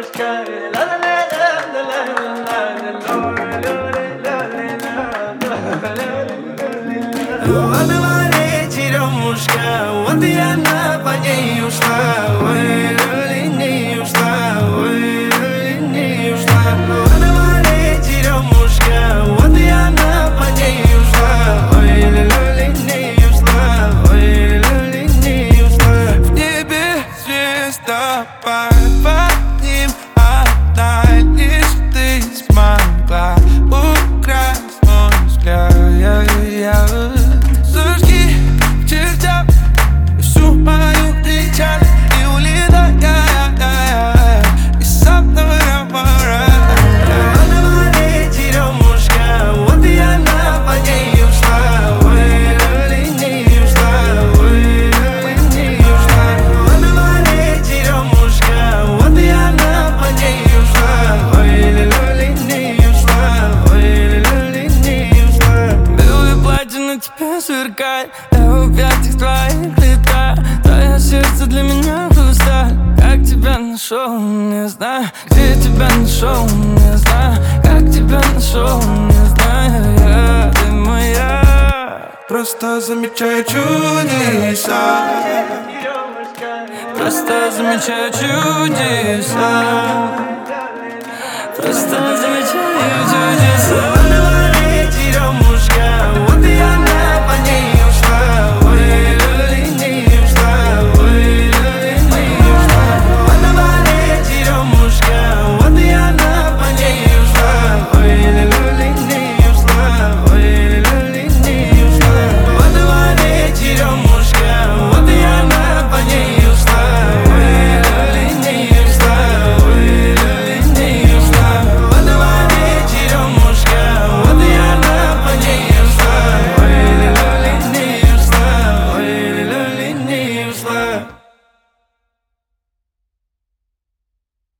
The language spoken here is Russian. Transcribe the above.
Лановая черемушка, вот и она по ней ушла. Ой, не ушла, ой, не ушла. Лановая черемушка, вот и она по ней ушла. Ой, не ушла, ой, не ушла. В небе звездопад, под ним одна лишь ты смогла украсть мой взгляд. Зажги к чертям всю мою печаль и улетай из одного мора. Лановая черемушка, вот и она по ней ушла. Ой, не ушла, ой, не ушла. Лановая черемушка, вот и она по ней ушла. Ой, не ушла, ой, не ушла. Белое платье на тебе сверкает, я в объятиях твоих летаю. Твое сердце для меня хрусталь. Как тебя нашел, не знаю. Где тебя нашел, не знаю. Как тебя нашел, не знаю. Ты моя. Просто замечаю чудеса. Просто замечаю чудеса. Просто замечаю чудеса.